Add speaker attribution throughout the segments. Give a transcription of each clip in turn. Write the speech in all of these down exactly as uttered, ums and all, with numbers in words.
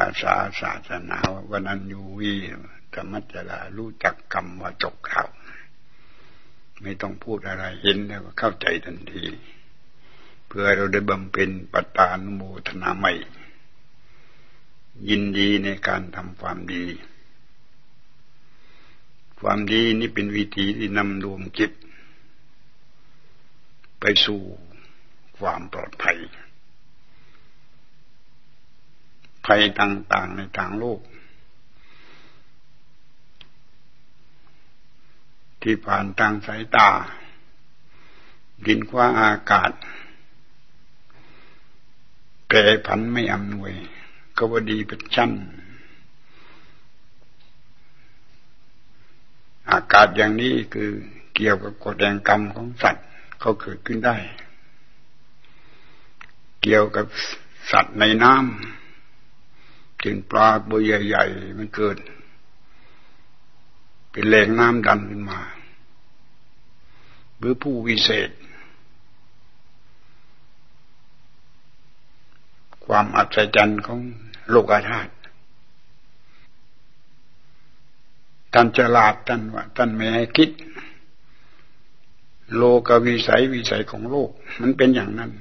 Speaker 1: ษาศาสนาวันนั้นยูวีธรรมจลารู้จักกรรมว่าจบข่าวไม่ต้องพูดอะไรเห็นแล้วก็เข้าใจทันทีเพื่อเราได้บำเพ็ญปัตตานุโมทนาใหม่ยินดีในการทำความดีความดีนี่เป็นวิธีที่นำดวงจิตไปสู่ความปลอดภัยภัยต่างๆในทางโลกที่ผ่านทางสายตาดินฟ้าอากาศแปรผันไม่อำนวยก็ว่าดีเป็นชั้นอากาศอย่างนี้คือเกี่ยวกับกฎแห่งกรรมของสัตว์เขาเกิดขึ้นได้เกี่ยวกับสัตว์ในน้ำถึงปลาตัวใหญ่ๆมันเกิดเป็นแหล่งน้ำดันขึ้นมาหรือผู้วิเศษความอัศจรรย์ของโลกธาตุท่านฉลาดท่านว่าท่านไม่ให้คิดโลกวิสัยวิสัยของโลกมันเป็นอย่างนั้น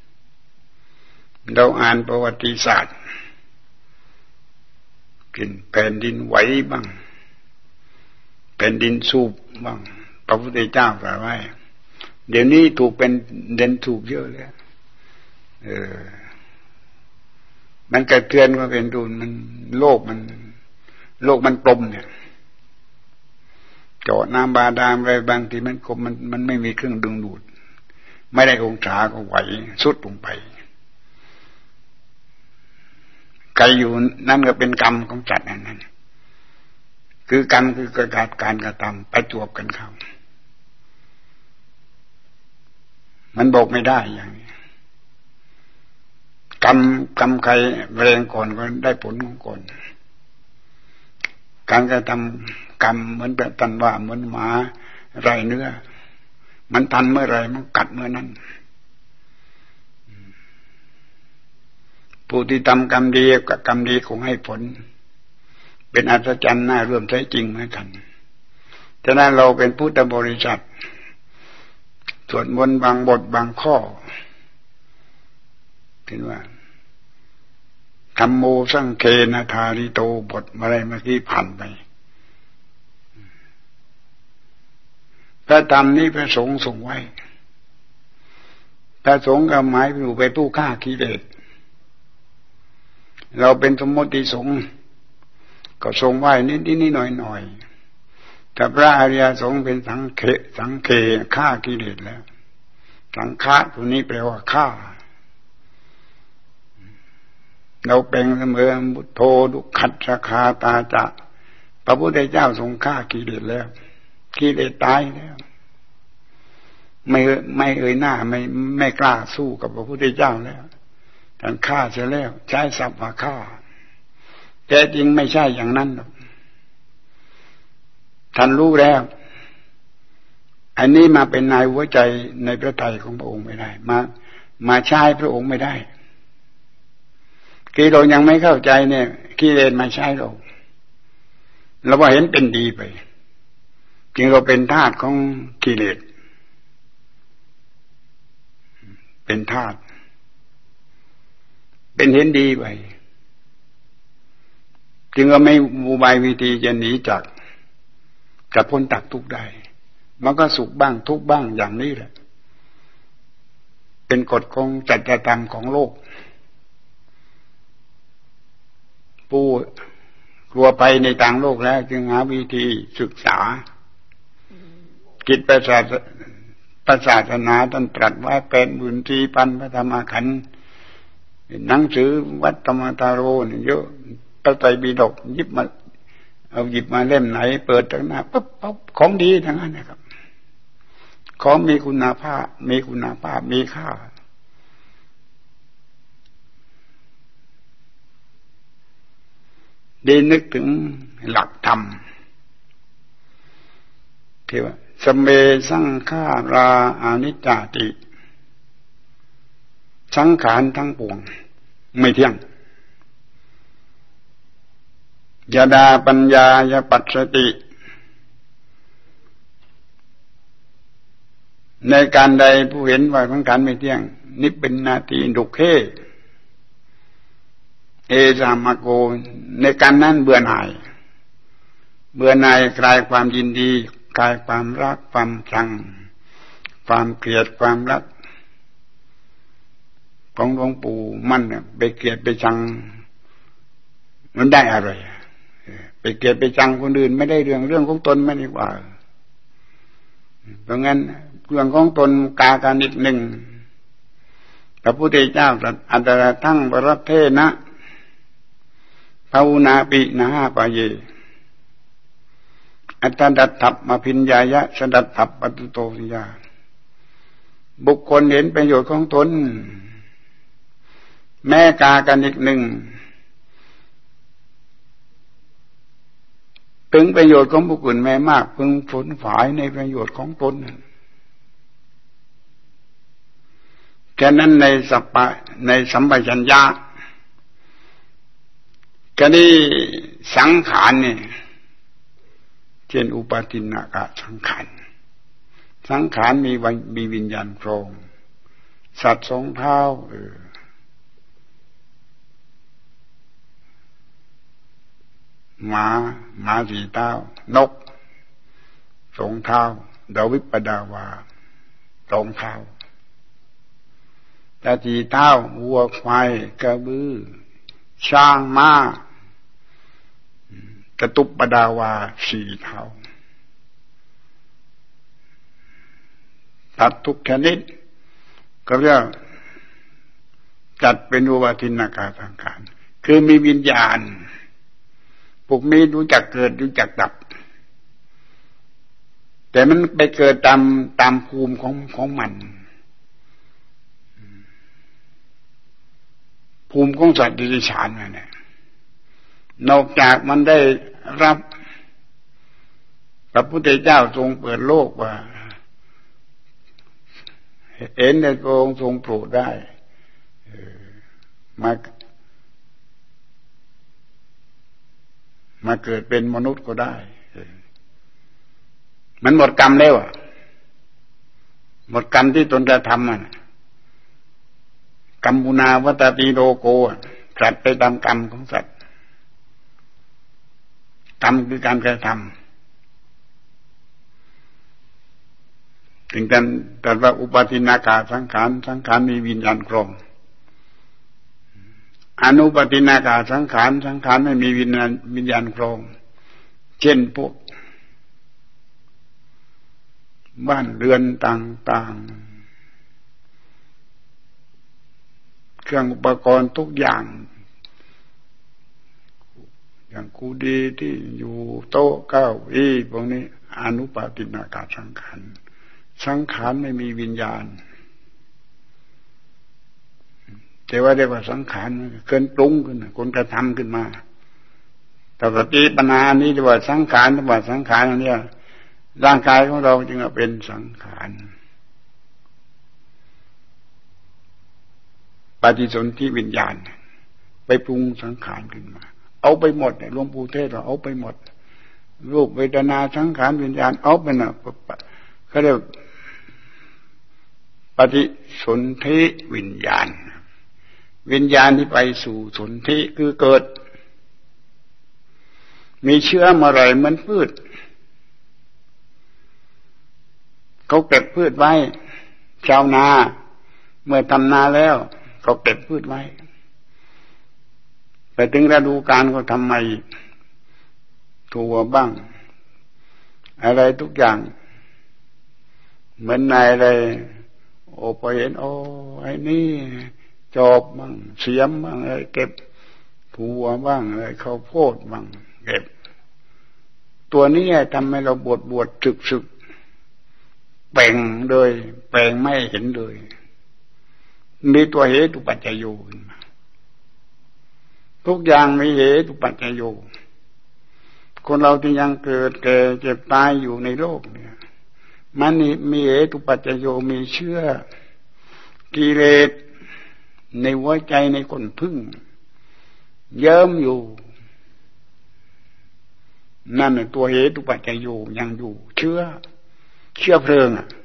Speaker 1: เราอ่านประวัติศาสตร์เป็นแผ่นดินไหวบ้างแผ่นดินสูบบ้างพระพุทธเจ้าตรัสไว้เดี๋ยวนี้ถูกเป็นเด่นถูกเยอะแล้วเออมันกระเทือนว่าเป็นดูนมันโลกมันโลกมันกลมเนี่ยเจาะน้ำบาดาลอะไรบางทีมันกลมมันมันไม่มีเครื่องดึงดูดไม่ได้องศาก็ไหวสุดลงไปใครอยู่นั่นก็เป็นกรรมของจัดนั่นนั่นคือกรรมคือการการกระทำประจวบกันเข้ามันบอกไม่ได้อย่างนี้กรรมกรรมใครแรงก่อนก็ได้ผลของก่อนการกระทำกรรมเหมือนแบบตันว่าเหมือนหมาไรเนื้อมันทันเมื่อไรมันกัดเมื่อนั้นผู้ที่ทำกรรมดีกับกรรมดีคงให้ผลเป็นอัศจรรย์น่าร่วมใช้จริงเหมือนกันฉะนั้นเราเป็นพุทธบริษัทสวดมนต์บางบทบางข้อถึงว่าธัมโมสังเคนะทาริโตบทอะไรเมื่อกี้ผ่านไปพระธรรมนี้พระสงฆ์ส่งไว้พระสงฆ์ก็หมายอยู่เป็นผู้ฆ่ากิเลสเราเป็นสมมติสงฆ์ก็ทรงไว้นิดนิดหน่อยหน่อยแต่พระอริยสงฆ์เป็นสังเคสังเคฆ่ากิเลสแล้วสังฆะตัวนี้แปลว่าฆ่าเราเป็นเสมอบุตโธดุขัดสคาตาจะพระพุทธเจ้าทรงฆ่ากิเลสแล้วกิเลสตายแล้วไม่ไม่เอ่ยหน้าไม่ไม่กล้าสู้กับพระพุทธเจ้าแล้วท่านฆ่าเสียแล้วใช้ศัพท์ว่าฆ่าแต่จริงไม่ใช่อย่างนั้นหรอกท่านรู้แล้วอันนี้มาเป็นนายหัวใจในพระทัยของพระองค์ไม่ได้มามาใช้พระองค์ไม่ได้คือเรายังไม่เข้าใจเนี่ยกิเลสมาใช้เราเราว่าเห็นเป็นดีไปจริงเราเป็นทาสของกิเลสเป็นทาสเป็นเห็นดีไปจึงเราไม่มูบายวิธีจะหนีจากจะพ้นตักทุกข์ได้มันก็สุขบ้างทุกข์บ้างอย่างนี้แหละเป็นกฎของจักรธรรมของโลกผู้กลัวไปในทางโลกแล้วจึงหาวิธีศึกษากิจประศาสประศาสนาท่านตรัสไว้แปดหมื่นสี่พันพระธรรมขันธ์หนังสือวัดธรรมตาโรเนี่ยเยอะพระไตรปิฎกหยิบมาเอาหยิบมาเล่มไหนเปิดตั้งหน้าปุ๊บปุ๊บของดีทั้งนั้นนะครับของมีคุณภาพมีคุณภาพมีค่าได้นึกถึงหลักธรรมที่ว่าสเมสังขาราอนิจจติสังขารทั้งปวงไม่เที่ยงยดาปัญญายปัสสติในการใดผู้เห็นว่าสังขารไม่เที่ยงนิพพินนาทีดุเขเอสามโกในการนั้นเบื่อหน่ายเบื่อหน่ายคลายความยินดีคลายความรักความชังความเกลียดความรักของหลวงปู่มั่นไปเกลียดไปชังมันได้อะไรไปเกลียดไปชังคนอื่นไม่ได้เรื่องเรื่องของตนไม่ดีกว่าเพราะงั้นเรื่องของตนกาการนิดหนึ่งพระพุทธเจ้าตรัสอัตตะทั้งวรัตเทนะภาวนาปินะหาปะเยอัตตดัตถัพมาพิญญายะสดัตถัพปตุโตสิยาบุคคลเห็นประโยชน์ของตนแม้กากันอีกหนึ่งถึงประโยชน์ของบุคคลแม้มากพึงฝนฝ่ายในประโยชน์ของตนแค่นั้นในสัพพะในสัมปชัญญะก็นี่สังขารนี่เช่นอุปาทินากะสังขารสังขารมีมีวิญญาณโครงสัตว์สองเท้าเออหมาหมาสี่เท้านกสองเท้าดาวิปดาวาสองเท้าตาสี่เท้าวัวควายกระบือช้างม้ากระตุบปดาวาสี่เท้าตัดทุกชนิดก็เรียกจัดเป็นอุปาทินากะสังขารคือมีวิญญาณพวกนี้รู้จักเกิดรู้จักดับแต่มันไปเกิดตามตามภูมิของของมันภูมิของสัตว์ดิฉันนั่นแหละนอกจากมันได้รับพระพุทธเจ้าทรงเปิดโลกว่าเห็นในพระองค์ทรงโปรดได้มามาเกิดเป็นมนุษย์ก็ได้มันหมดกรรมแล้วอ่ะหมดกรรมที่ตนจะทำอ่ะกรรมุนาวัตติโลโกสัตว์ไปตามกรรมของสัตว์กรรมคือการกระทำถึงกันแต่ว่าอุปาทินากะสังขารสังขารมีวิญญาณครองอนุปาทินากะสังขารสังขารไม่มีวิญญาณวิญญาณครองเช่นพวกบ้านเรือนต่างๆเครื่องอุปกรณ์ทุกอย่างอย่างคูดีที่อยู่โต๊ะเก้าอี้พวกนี้อนุปาทินากะสังขารสังขารไม่มีวิญญาณแต่ว่าเรียกว่าสังขารเกินปรุงขึ้นคนกระทำขึ้นมาแต่ปฏิปัญหานี้เรียกว่าสังขารเรียกว่าสังขารอันนี้ร่างกายของเราจึงเป็นสังขารปฏิสนธิวิญญาณไปปรุงสังขารขึ้นมาเอาไปหมดเนี่ยหลวงปู่เทศเราเอาไปหมดรูปเวทนาสังขารวิญญาณเอาไปน่ะเขาเรียกปฏิสนธิวิญญาณวิญญาณที่ไปสู่สนธิคือเกิดมีเชื้อเมื่อไรเหมือนพืชเขาเก็บพืชไว้ชาวนาเมื่อทำนาแล้วเขาเก็บพืชไว้ไปถึงฤดูกาลก็ทำใหม่ถั่วบ้างอะไรทุกอย่างเหมือนนายอะไรโอ้พอเห็นโอ้ไอ้นี่จอบบ้างเสียมบ้างอะไรเก็บถั่วบ้างอะไรข้าวโพดบ้างเก็บตัวนี้ทำให้เราบวชบวชศึกศึกแบ่งเลยแบ่งไม่เห็นเลยมีตัวเหตุปัจจโยทุกอย่างมีเหตุปัจจโยคนเราที่ยังเกิดแก่เจ็บตายอยู่ในโลกเนี่ยมันมีเหตุปัจจโยมีเชื่อกิเลสในหัวใจในคนพึ่งเยิ้มอยู่นั่นแหละตัวเหตุปัจจัยอยู่ยังอยู่เชื้อเชื้อเพลิงอ่ะ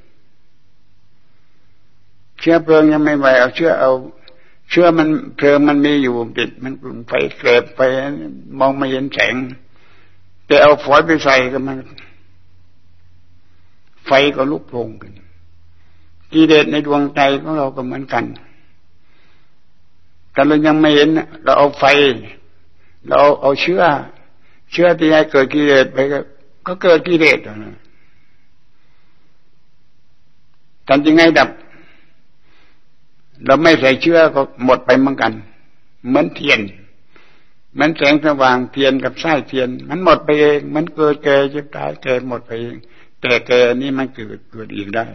Speaker 1: เชื้อเพลิงยังไม่ไหวเอาเชื้อเอาเชื้อมันเพลิงมันมีอยู่ติดมันกลุ่มไฟเกลบไปมองไม่เห็นแสงแต่เอาฝอยไปใส่ก็มันไฟก็ลุกโผล่ขึ้นกิเลสในดวงใจของเราก็เหมือนกันแต่เรายังไม่เห็นเราเอาไฟเราเอาเอาเชื้อเชื้อที่ให้เกิดกิเลสไปก็ก็เกิดกิเลสนะทำยังไงดับเราไม่ใส่เชื้อก็หมดไปเหมือนกันเหมือนเทียนเหมือนแสงสว่างเทียนกับไส้เทียนมันหมดไปเองมันเกิดแก่เจ็บตายแก่หมดไปเองแต่แก่นี้มันเกิดเกิดอีกได้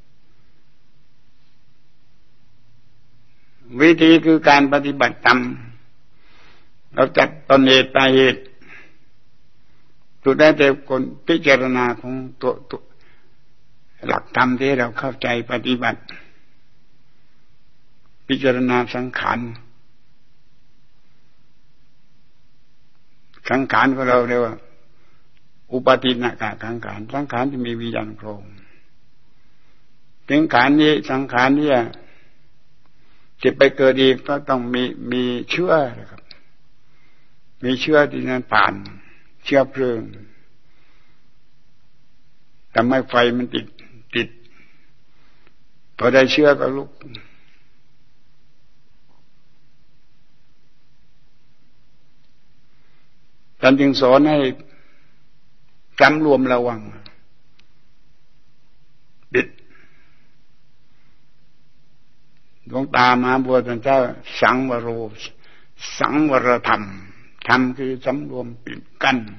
Speaker 1: วิธีคือการปฏิบัติธรรมเราจับต้นเหตุปลายเหตุสุดได้แต่คนพิจารณาของตัวตัวหลักธรรมที่เราเข้าใจปฏิบัติพิจารณาสังขารสังขารของเราเรียกว่าอุปาทินากะสังขารสังขารที่มีวิญญาณโครงสังขารนี้สังขารนี้จะไปเกิดอีกก็ต้องมีมีเชื้อนะครับมีเชื้อที่นั้นผ่านเชื้อเพลิงทำให้ไฟมันติดติดพอได้เชื้อก็ลุกท่านจึงสอนให้จำรวมระวังปิดดวงตามาบัวท่านเจ้าสังวโรสังวรธรรมธรรมคือสำรวมปิดกั้น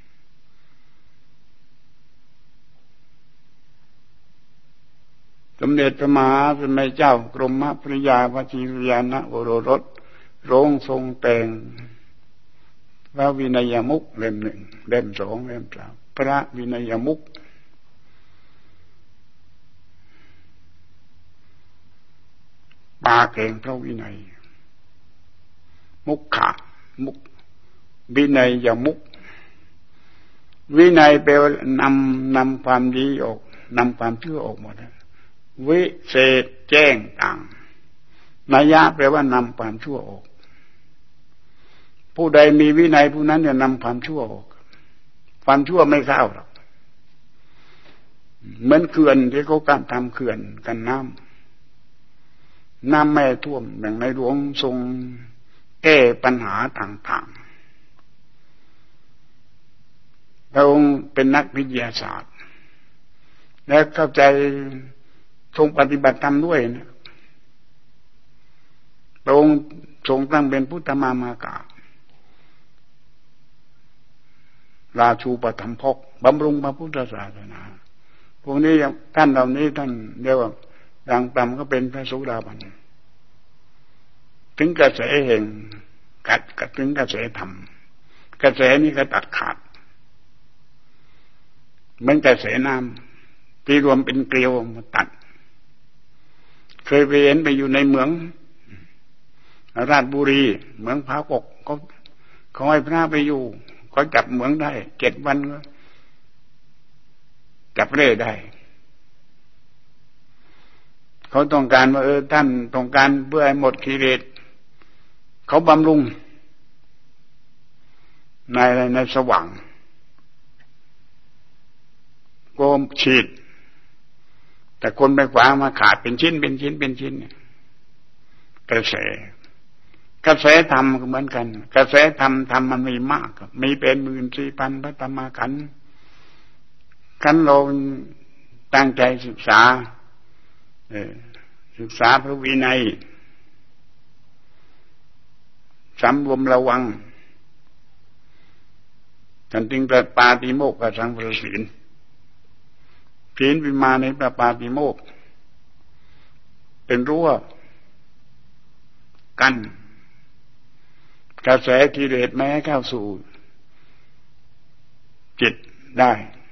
Speaker 1: สมเด็จพระมหาสมัยเจ้ากรมพระยาวชิรยานะโอรสโรงทรงแต่งพระวินัยมุกเล่มหนึ่งเล่มสองเล่มสามพระวินัยมุกปาเก่งพระวินัยมุกขะมุกวินัยยมุกวินัยแปลว่านำนำความดีออกนำความชั่วออกหมดวิเศษแจ้งต่างนัยยะแปลว่านำความชั่วออกผู้ใดมีวินัยผู้นั้นจะนำความชั่วออกความชั่วไม่เข้าหรอกเหมือนเขื่อนที่เขาการทำเขื่อนกันน้ำน้ำไม่ท่วมอย่างในหลวงทรงแก้ปัญหาต่างๆพระองค์เป็นนักวิทยาศาสตร์และเข้าใจทรงปฏิบัติธรรมด้วยนะพระองค์ทรงตั้งเป็นพุทธมามาการาชูปถัมภกบำรุงพระพุทธศาสนาพวกนี้ท่านเหล่านี้ท่านเรียกว่าดังต่ำก็เป็นพระโสดาบันถึงกระแสแห่งกัดกัดถึงกระแสธรรมกระแสนี้ก็ตัดขาดเหมือนกระแสน้ำที่รวมเป็นเกลียวมาตัดเคยไปเห็นไปอยู่ในเมืองราชบุรีเมืองพระกกเขาเขาให้พระไปอยู่เขาจับเหมืองได้เจ็ดวันก็จับเร่ได้เขาต้องการว่าเออท่านต้องการเพื่อให้หมดกิเลสเขาบำรุงในอะไรในสว่างโกมฉีดแต่คนไปขวางมาขาดเป็นชิ้นเป็นชิ้นเป็นชิ้นกระแสกระแสธรรมก็เหมือนกันกระแสธรรมธรรมมันมีมากมีเป็นหมื่นสี่พันพระธรรมขันธ์ขันธ์เราตั้งใจศึกษาศึกษาพระวินัยสำรวมระวังท่านจึงตรัสปาติโมกข์กับสังวรศีลศีลวิมาในพระปาติโมกข์เป็นรั้วกันกระแสกิเลสไม่ให้เข้าสู่จิตได้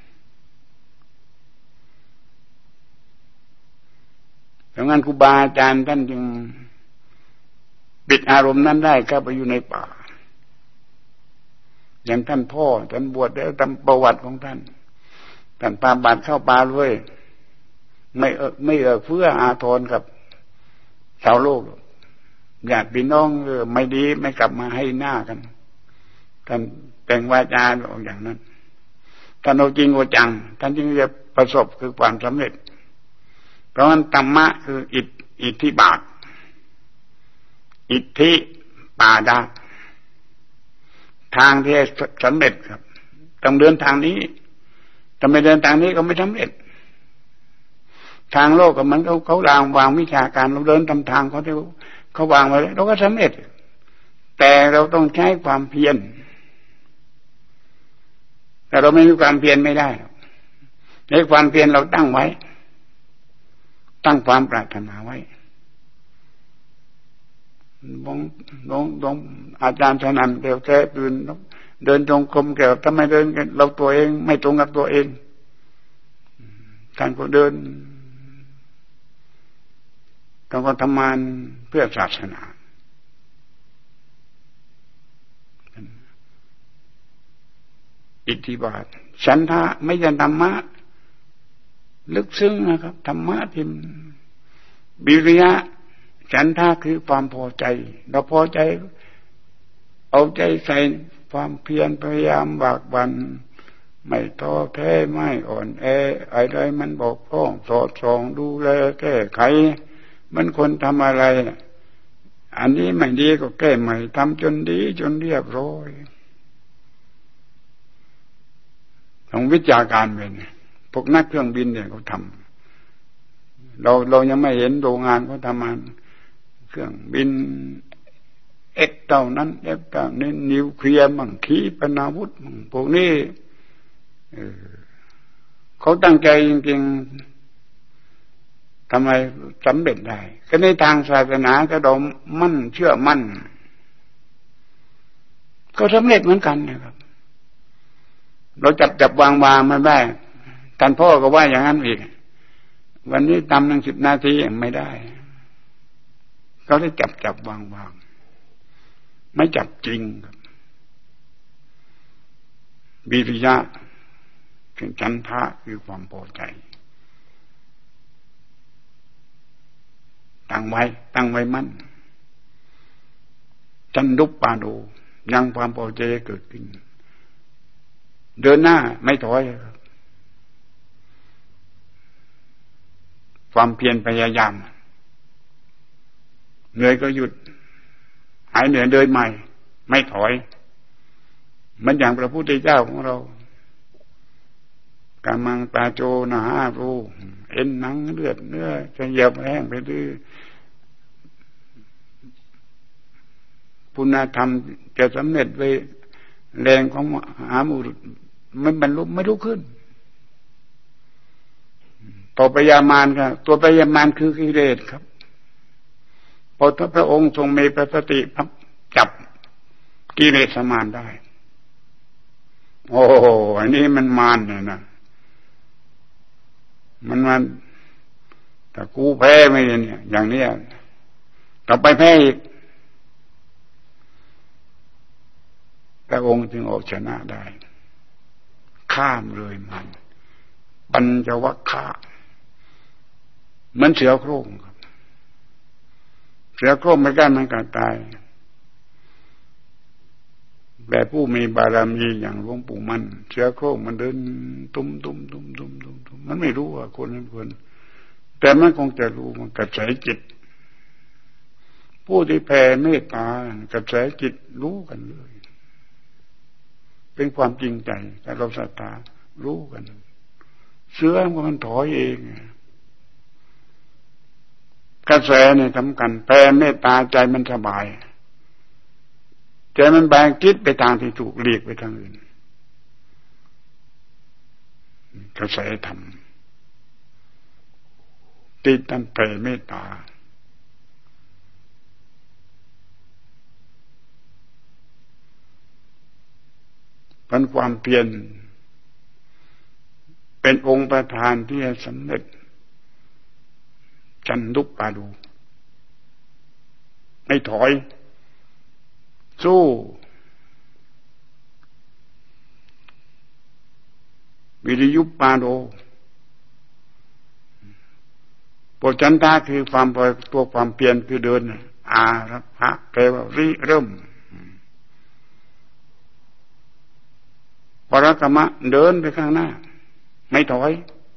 Speaker 1: ดังนั้นครูบาอาจารย์ท่านจึงปิดอารมณ์นั้นได้เข้าไปอยู่ในป่าอย่างท่านพ่อท่านบวชแล้วตามประวัติของท่านท่านปาบาตเข้าป่าเลยไม่เออไม่เออเพื่ออาทรกับชาวโลกญาติพี่น้องเออไม่ดีไม่กลับมาให้หน้ากันท่านแต่งวาจาอย่างนั้นท่านเอาจริงเอาจังท่านจึงจะประสบคือความสำเร็จเพราะฉะนั้นธรรมะคืออิทอิทธิบาทอิทธิปาดาทางที่สำเร็จครับต้องเดินทางนี้ถ้าไม่เดินทางนี้ก็ไม่สำเร็จทางโลกก็มันเขาเขาวางวางวิชาการเราเดินตามทางเขาที่เขาวางไว้เราก็สำเร็จแต่เราต้องใช้ความเพียรแต่เราไม่มีความเพียรไม่ได้ในความเพียรเราตั้งไว้ตั้งความปรารถนาไว้ลงลงลงอาจารย์ชนันเดี๋ยวแท้ตื่นเดินจงกรมแก่ถ้าไม่เดินเราตัวเองไม่ตรงกับตัวเองท่านก็เดินท่านก็ทำงานเพื่อศาสนาอิทธิบาทฉันทะไม่ใช่ธรรมะลึกซึ้งนะครับธรรมะที่วิริยะฉันทะคือความพอใจเราพอใจเอาใจใส่ความเพียรพยายามบากบั่นไม่ท้อแท้ไม่อ่อนแออะไรมันบกพร่องสอดส่องดูแลแก้ไขมันคนทำอะไรอันนี้ไม่ดีก็แก้ใหม่ทำจนดีจนเรียบร้อยของวิชาการเป็นพวกนักเครื่องบินเนี่ยเขาทำเราเรายังไม่เห็นโรงงานเขาทำมันเครื่องบินเอ็กเท่านั้นเอ็กเท่านี้นิวเคลียร์มั่งขีปนาวุธมั่งพวกนี้เออเขาตั้งใจจริงๆทำไมสำเร็จได้ก็ในทางศาสนาก็เรามั่นเชื่อมั่นก็สำเร็จเหมือนกันนะครับเราจับจับวางวางมาได้ท่านพ่อก็ว่าอย่างนั้นอีกวันนี้ทำตั้งสิบนาทีไม่ได้เขาได้จับจับวางวางไม่จับจริงครับวิริยะคือฉันทะคือความพอใจตั้งไว้ตั้งไว้มั่นจันดุปปาโดยังความพอใจเกิดขึ้นเดินหน้าไม่ถอยความเพียรพยายามเหนื่อยก็หยุดหายเหนื่อยเดินใหม่ไม่ถอยมันอย่างพระพุทธเจ้าของเรากามังตาโจนะฮารูเอ็นหนังเลือดเนื้อจะเหยียบแห้งไปดื้อปุณธรรมจะสำเร็จไปแรงของมหาบุรุษมันบรรลุไม่ลุกขึ้นต่อปยามารครับตัวปยามารคือกิเลสครับพอพระองค์ทรงมีสติจับกิเลสมารได้โอ้โหอันนี้มันมารเนี่ยนะมันมันแต่กูแพ้ไม่เนี่ยอย่างนี้ต่อไปแพ้อีกพระองค์จึงออกชนะได้ข้ามเลยมันปัญจวัคคะเหมือนเสือโคร่งครับเสือโคร่งไม่กล้ามันกัดตายแบบผู้มีบารมีอย่างหลวงปู่มั่นเสือโคร่งมันเดินตุ้มตุ้มตุ้มตุ้มตุ้มตุ้มมันไม่รู้ว่าคนนั้นคนแต่มันคงจะรู้มันกระแสจิตผู้ที่แผ่เมตตากระแสจิตรู้กันเลยเป็นความจริงใจแต่เราศรัทธารู้กันเสือมันถอยเองกระแสเนี่ยสำคัญแผ่เมตตาใจมันสบายใจมันแบงคิดไปทางที่ถูกเลียกไปทางอื่นกระแสธรรมติดตั้งแผ่เมตตาเป็นความเพียรเป็นองค์ประธานที่จะสำเร็จจันทุปปาดูไม่ถอยสู้วิริยุปปาโดปจันทาคือความตัวความเปลี่ยนคือเดินอารัพะแปลว่าริเริ่มปรกมะเดินไปข้างหน้าไม่ถอย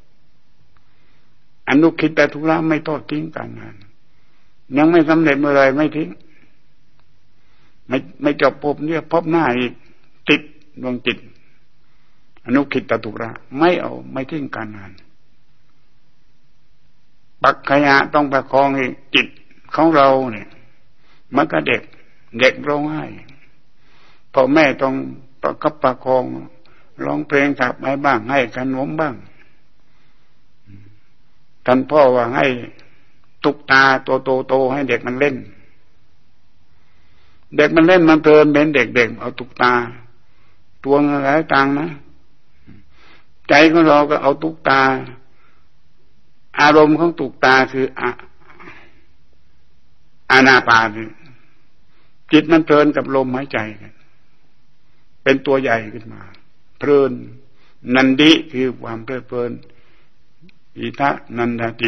Speaker 1: อนุคิตตุระไม่ทอดทิ้งกันงานยังไม่สำเร็จเมื่อไรไม่ทิ้งไม่ไม่จบพบเนี่ยพบหน้าอีกติดดวงจิตอนุคิตตุระไม่เอาไม่ทิ้งการงานปักขยะต้องประคองให้จิตของเราเนี่ยมันก็เด็กเด็กร้องไห้พ่อแม่ต้องประคับประคองร้องเพลงถักไม้บ้างให้ขนมบ้างท่านพ่อว่าให้ตุกตาโตโตโตให้เด็กมันเล่นเด็กมันเล่นมันเพลินเป็นเด็กๆเอาตุกตาตัวเงินหลายตังนะใจของเราก็เอาตุกตาอารมณ์ของตุกตาคืออะอานาปานจิตมันเพลินกับลมหายใจเป็นตัวใหญ่ขึ้นมาเพลินนันดิคือความเพลิดเพลินอิทะนันดาติ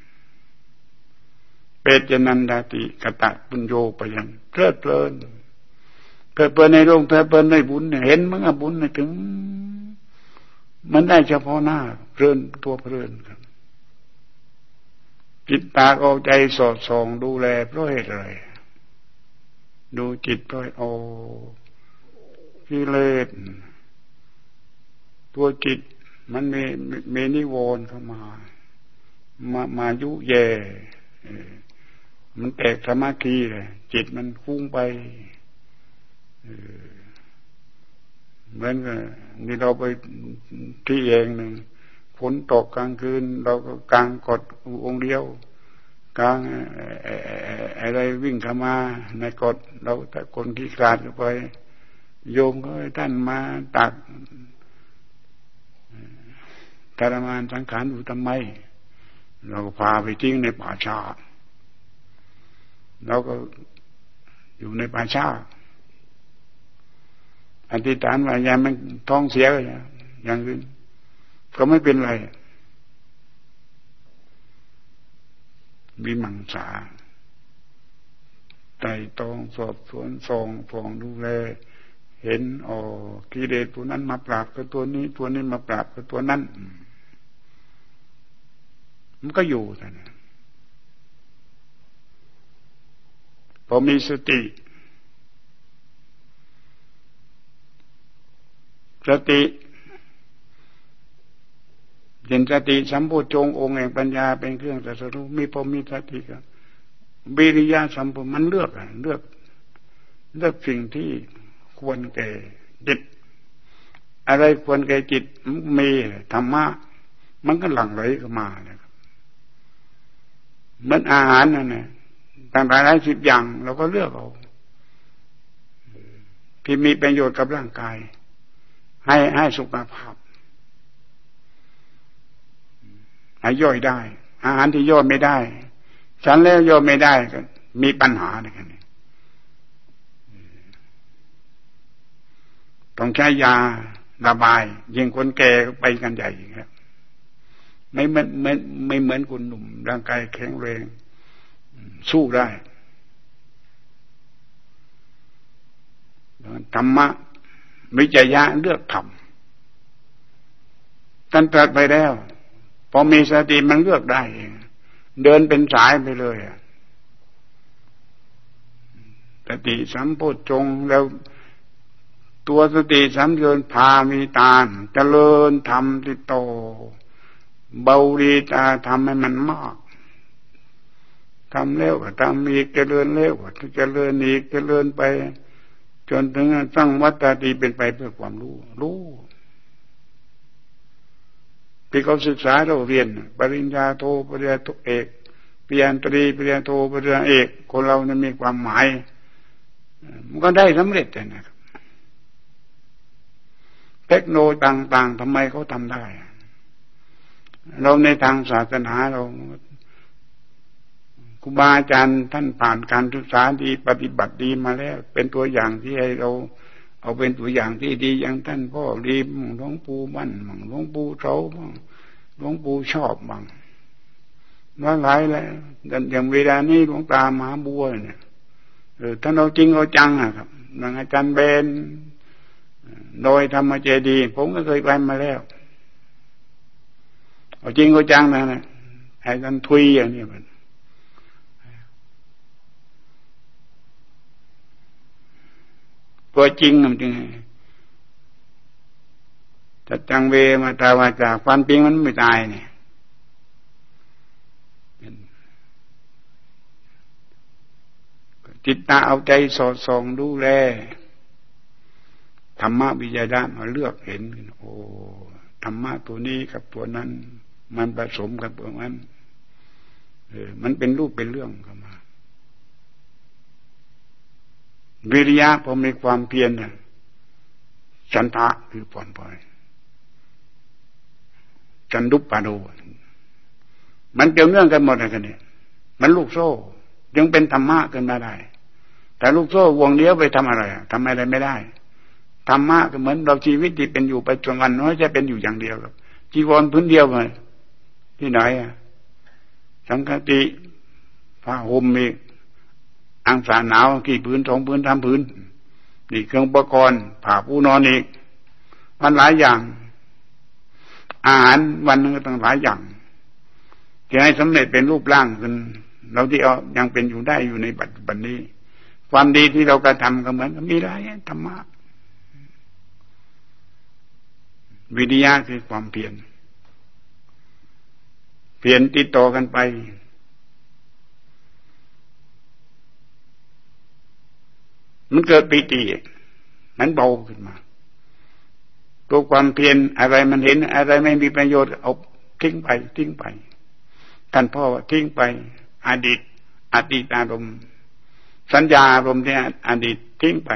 Speaker 1: เปจนันดาติกตะปุญโยไปยังเพลิดเพลินเพลิดเพลินในโลกเพลิดเพลินในบุญเห็นมั้งบุญถึงมันได้เฉพาะหน้าเพลินตัวเพลินครับจิตตาเอาใจสอดส่องดูแลเพราะเหตุอะไรดูจิตเพราะโอ้กิเลสตัวจิตมันมีมีนิวรณ์เข้ามามามายุแย่มันแตกสมาธิเลยจิตมันฟุ้งไปเหมือนกับนี่เราไปที่เองหนึ่งฝนตกกลางคืนเราก็กางกดองค์เดียวกางอะไรวิ่งเข้ามาในกดเราแต่คนขี้ขลาดไปโยมก็ให้ท่านมาตักทรมานสังขารอยู่ทำไมเราก็พาไปทิ้งในป่าช้าเราก็อยู่ในป่าช้าอธิษฐานว่าอย่ามันท้องเสียอย่างอื่นก็ไม่เป็นไรวิมังสาไต่ตองสอบสวนส่องฟองดูแลเห็นอ๋อกิเลสตัวนั้นมาปราบกับตัวนี้ตัวนี้มาปราบกับตัวนั้นมันก็อยู่แต่นะพอมีสติสติเห็นสติสัมโพชฌงค์องค์แห่งปัญญาเป็นเครื่องตรัสรู้มีพอมีสติกันวิริยะสัมโพชมันเลือกอ่ะเลือกเลือกสิ่งที่ควรแก่จิตอะไรควรแก่จิตมีธรรมะมันก็หลั่งไหลเข้ามาเลยครับเหมือนอาหารนั่นแหละต่างๆหลายสิบอย่างเราก็เลือกเอาที่มีประโยชน์กับร่างกายให้ให้สุขภาพให้ย่อยได้อาหารที่ย่อยไม่ได้ฉันแล้วย่อยไม่ได้ก็มีปัญหาในกันนี้ต้องใช้ยาระบายยิ่งคนแก่ไปกันใหญ่ครับไม่เหมือนไม่ไม่เหมือนคนหนุ่มร่างกายแข็งแรงสู้ได้ธรรมะวิจยะเลือกทำท่านตรัสไปแล้วพอมีสติมันเลือกได้เองเดินเป็นสายไปเลยสติสัมโพชฌงค์แล้วตัวสติสัมโพชฌงค์พามีตาเจริญธรรมติโตเบาดีตาทำให้มันมากทำแล้วก็ทำอีกเจริญแล้วก็เจริญอีกเจริญไปจนถึงสร้างวัตติเป็นไปเพื่อความรู้รู้ที่เขาศึกษาเราเรียนปริญญาโทปริญญาเอกปริญญาตรีปริญญาโทปริญญาเอกคนเรานั้นมีความหมายมันก็ได้สำเร็จนะครับเทคโนโลยีต่างๆทำไมเขาทำได้เราในทางศาสนาเราครูบาอาจารย์ท่านผ่านการศึกษาดีปฏิบัติดีมาแล้วเป็นตัวอย่างที่ให้เราเเอาเป็นตัวอย่างที่ดีอย่างท่านพ่อรีมหลวงปู่มั่นมั่งหลวงปู่เสาบ้างหลวงปู่ชอบบ้างว่าหลายแล้วอย่างเวลานี้หลวงตามหาบัวเนี่ยเออท่านเอาจริงเอาจังอะครับอย่างอาจารย์เบนโดยธรรมเจดีย์ผมก็เคยไปมาแล้วเอาจริงเอาจังนะนะไอ้ท่านทุยอย่างนี้มันตัวจริงมันจริงจัดจังเวมาตาวาจากความจริงมันไม่ตายเนี่ยจิตตาเอาใจสอดส่องดูแลธรรมะวิจารณ์มาเลือกเห็นโอ้ธรรมะตัวนี้กับตัวนั้นมันผสมกันตัวนั้นเออมันเป็นรูปเป็นเรื่องเข้ามาวิริยะพอมีความเพียรน่ะฉันทะคือผ่อนปล่อยจันดุปปาโดมันเกี่ยวเนื่องกันหมดเลยกันเนี่ยมันลูกโซ่ยังเป็นธรรมะกันมาได้แต่ลูกโซ่วงเดียวไปทำอะไรทำอะไรไม่ได้ธรรมะก็เหมือนเราชีวิตที่เป็นอยู่ไปจนวันน้อยจะเป็นอยู่อย่างเดียวครับจีวรพื้นเดียวเลยที่ไหนอ่ะสังฆติผ้าห่มมีอังสาหนาวกี่พื้นสองพื้นสามพื้นนี่เครื่องอุปกรณ์ผ้าปูนอนอีกมันหลายอย่างอาหารวันนึงก็ต้องหลายอย่างจะให้สำเร็จเป็นรูปร่างขึ้นเราที่เอายังเป็นอยู่ได้อยู่ในปัจจุบันนี้ความดีที่เรากระทำก็เหมือนกับมีหลายธรรมะวิริยะคือความเพียรเพียรติดต่อกันไปมันเกิดปิติมันเบาขึ้นมาตัวความเพียรอะไรมันเห็นอะไรไม่มีประโยชน์เอาทิ้งไปทิ้งไปท่านพ่อว่าทิ้งไปอดีตอดีตอารมณ์สัญญาอารมณ์ที่อดีตทิ้งไป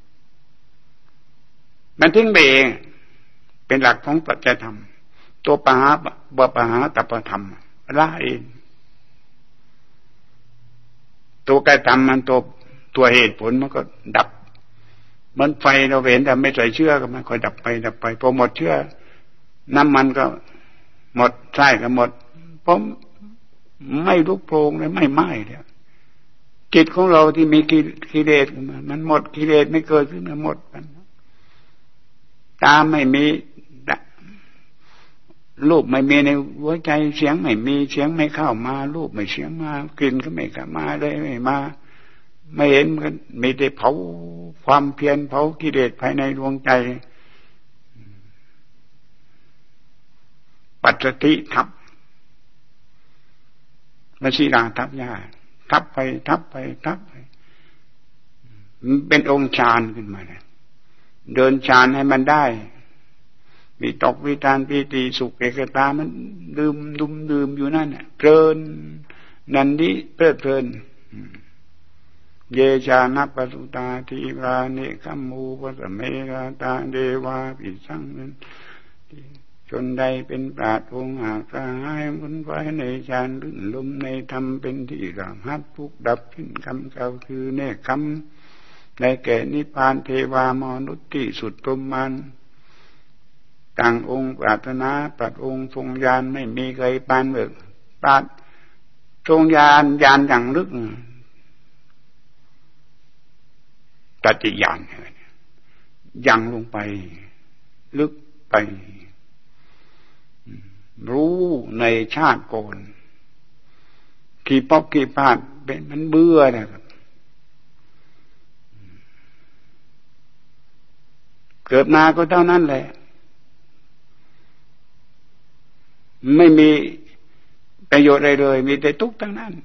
Speaker 1: มันทิ้งไปเองเป็นหลักของปัจจธรรมตัวปหาบปหาตัปธรรมละเองตัวกายธรรมมันตัวตัวเหตุผลมันก็ดับมันไฟเราเห็นแต่ไม่ใส่เชื้อก็มันค่อยดับไปดับไปพอหมดเชื้อน้ำมันก็หมดใช่ก็หมดผมไม่ลุกโผล่เลยไม่ไหม้เลยจิตของเราที่มีกิเลสมันหมดกิเลสไม่เกิดขึ้นมันหมดมันตาไม่มีรูปไม่มีในหัวใจเสียงไม่มีเสียงไม่เข้ามารูปไม่เสียงมากลิ่นก็ไม่เข้ามาเลยไม่มาไม่เห็นมันมีแต่เผาความเพียรเผากิเลสภายในดวงใจปัจจติทับวชิราทับยาทับไปทับไปทับไปมันเป็นองค์ฌานขึ้นมาเลยเดินฌานให้มันได้มีตกวิตานปีติสุขเอกตามันดื่มดุมดื่มอยู่นั่นน่ะเพลินนันดิเพลิดเพลินเยชานัปปสุตาทิวาเนคัมมูปัสเมกาตาเดวาปิสังชนใดเป็นปราชญ์องค์อาจกระหายมุนไว้ในฌานลื่นลมในธรรมเป็นที่ระหับทุกดับสิ้นคำเก่าคือเนคขมได้แก่นิพพานเทวามนุษย์ที่สุดพรหมานต่างองค์ปรารถนาปรัชองค์ทรงญาณไม่มีใครปานเบิกปราชญ์ทรงญาณญาณอย่างลึกตัดจิญาณยังลงไปลึกไปรู้ในชาติก่อนกี่ป๊อกกี่พาดเป็นมันเบื่อนะครับเกิดมาก็เท่านั้นแหละไม่มีประโยชน์อะไรเลยมีแต่ทุกข์ทั้งนั้น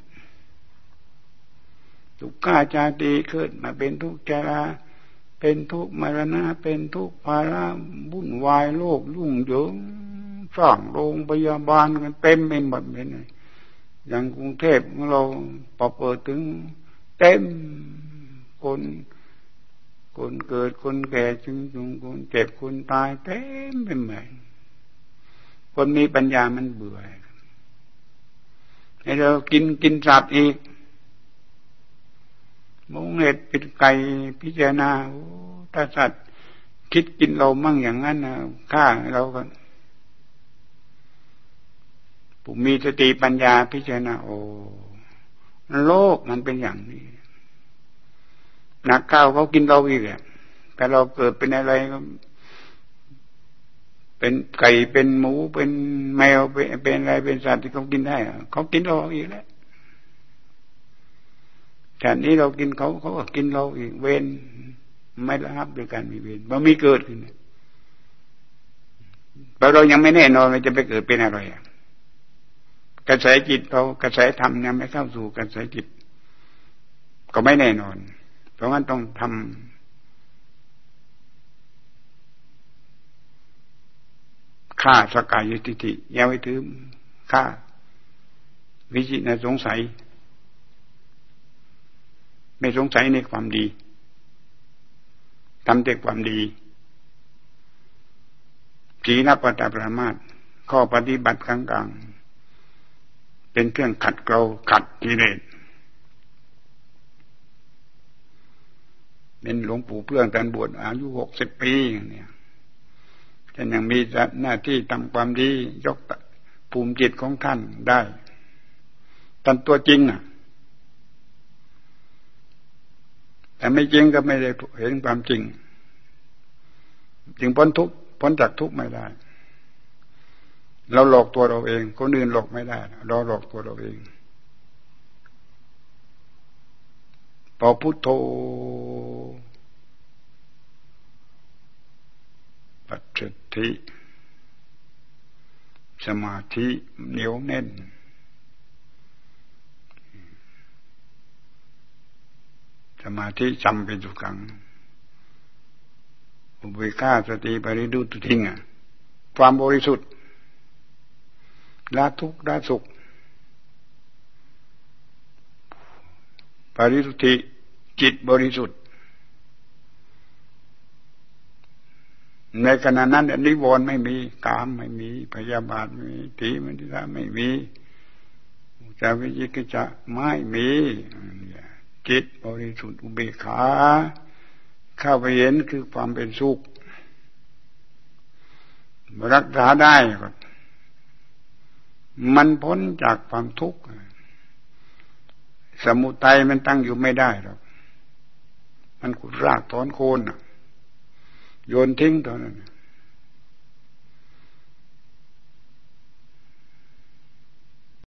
Speaker 1: ทุกขาจาติเกิดมาเป็นทุกข์ชราเป็นทุกข์มรณะเป็นทุกข์ภาระวุ่นวายโลกยุ่งเหยิงสร้างโรงพยาบาลกันเต็มไปหมดเลยอย่างกรุงเทพของเราพอเปิดถึงเต็มคนคนเกิดคนแก่จึงจุงคนเจ็บคนตายเต็มไปหมดคนมีปัญญามันเบื่อให้เรากินกินสัตว์อีกมงเห็ดปิดไก่พิจารณาถ้าสัตว์คิดกินเรามั่งอย่างนั้นนะฆ่าเราก็ผู้มีสติปัญญาพิจารณาโอ้โลกมันเป็นอย่างนี้นักข้าวเขากินเราอีกอะแต่เราเกิดเป็นอะไรก็เป็นไก่เป็นหมูเป็นแมวเป็นเป็นอะไรเป็นสัตว์ที่เขากินได้เขากินเราอีกแล้วชาตินี้เรากินเขาเขาก็กินเราอีกเวรไม่ละครับด้วยการมีเวรมันมีเกิดขึ้นแต่เรายังไม่แน่นอนว่าจะไปเกิดเป็นอะไรกระแสจิตเรากระแสธรรมยังไม่เข้าสู่กระแสจิตก็ไม่แน่นอนเพราะงั้นต้องทำฆ่าสกายทิฏฐิอย่าไปถือฆ่าวิจิตรสงสัยไม่สงสัยในความดีทำแต่ความดีศีลปฏิปรามาสข้อปฏิบัติกลางๆเป็นเครื่องขัดเกลาขัดกิเลสเป็นหลวงปู่เพื่อนการบวชอายุหกสิบปีอย่างนี้ท่านยังมีหน้าที่ทำความดียกภูมิจิตของท่านได้ท่านตัวจริงอ่ะแต่ไม่จริงก็ไม่ได้เห็นความจริงจึงพ้นทุกข์พ้นจากทุกข์ไม่ได้เราหลอกตัวเราเองคนอื่นหลอกไม่ได้เราหลอกตัวเราเองพอพุทโธปัจจุบันสมาธิเหนียวแน่นสมาธิจำเป็นทุกครั้งอุเบกขาสติปริดุตุทิ้งอ่ะความบริสุทธิ์ละทุกข์ละสุขปริสุทธิจิตบริสุทธิ์ในขณะนั้นนิวรณ์ไม่มีกามไม่มีพยาบาทไม่มีถีมันทิฏฐิไม่มีจาวิจิกิจจะไม่มีจิตบริสุทธิ์อุเบกขาเข้าไปเห็นคือความเป็นสุขรักษาได้ก็มันพ้นจากความทุกข์สมุทัยมันตั้งอยู่ไม่ได้หรอกมันขุดรากถอนโคนโยนทิ้งตอนนั้น